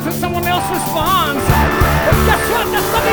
and someone else responds. But guess what? That's not